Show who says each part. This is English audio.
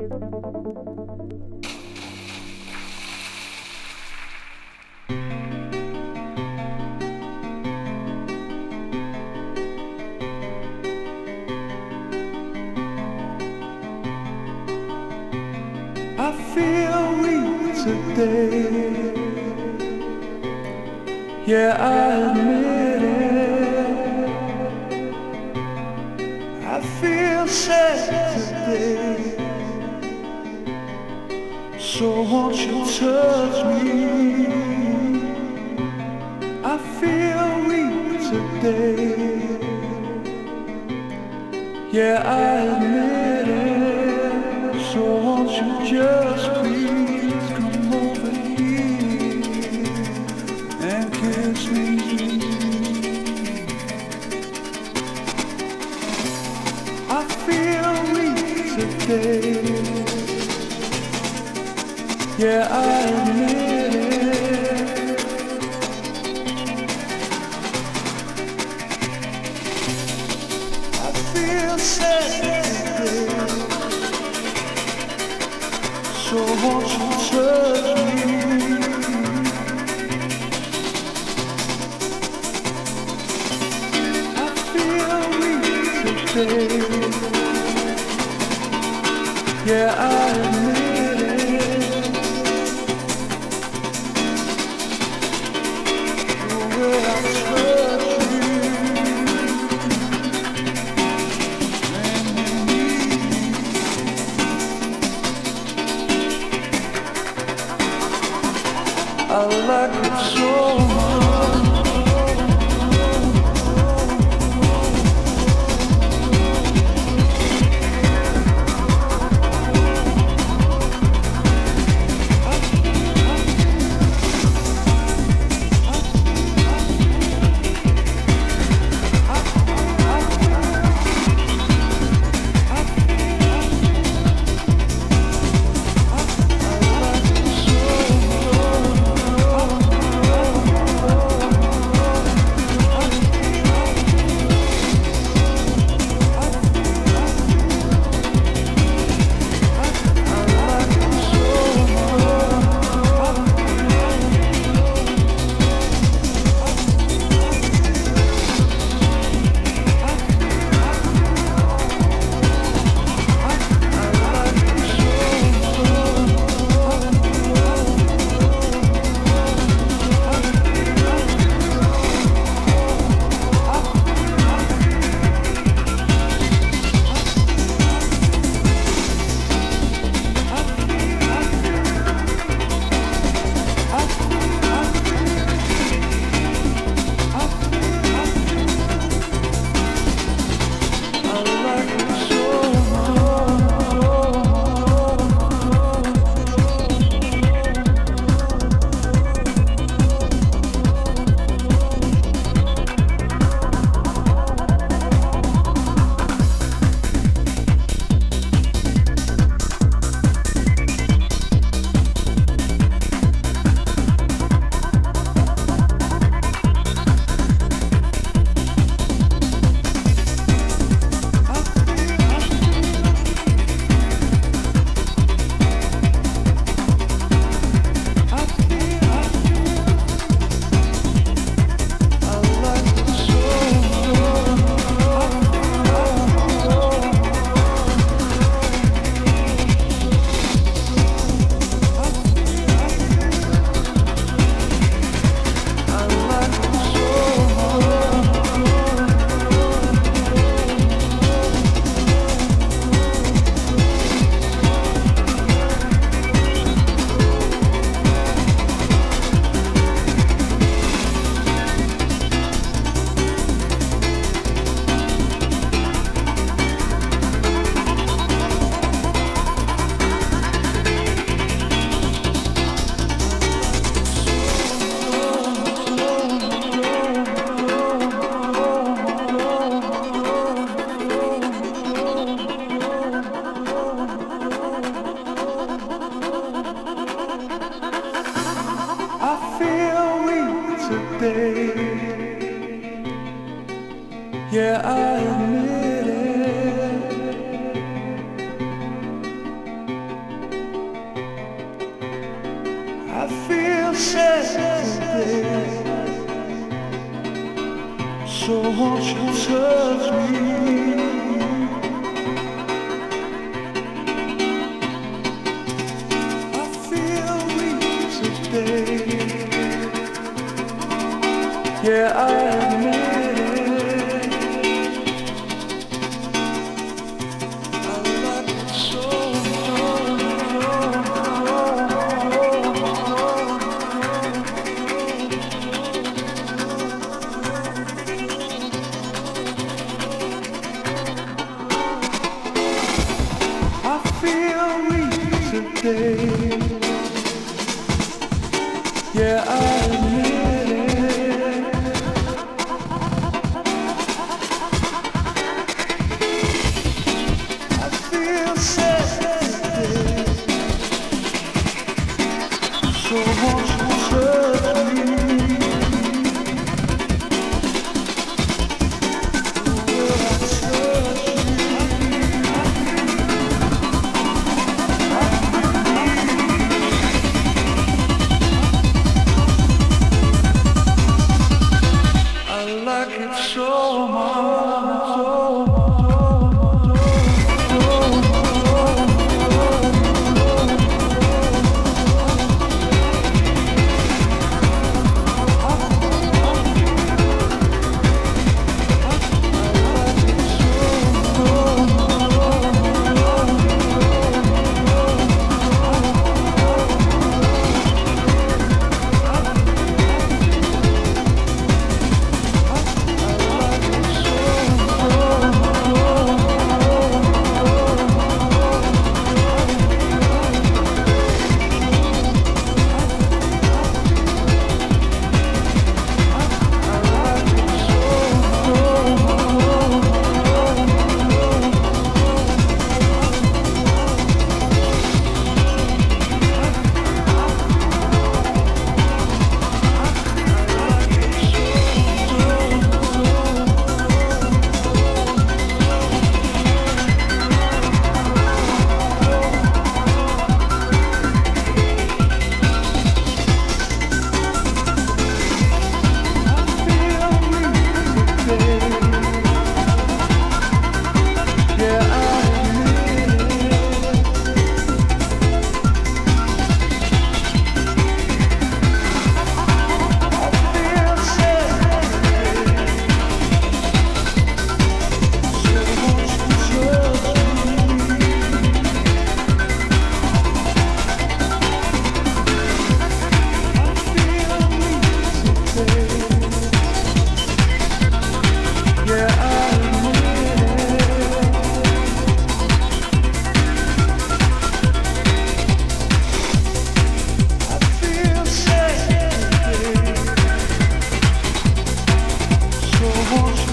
Speaker 1: I feel weak today. Yeah, I admit it. I feel sad today. So won't you touch me? I feel weak today. Yeah, I admit it. So won't you just please come over here and kiss me? I feel weak today. Yeah, I admit it. I feel sad today. So won't you touch me? I feel weak today. Yeah, I admit it. The way I touch you, and you I like it so much. Yeah, I admit it. So won't you touch me? I feel weak today. Yeah, I admit it. I like it so I feel weak today. Yeah, I admit it. I feel sad today. So won't you touch me? Will I touch I like it so much, so much. Won't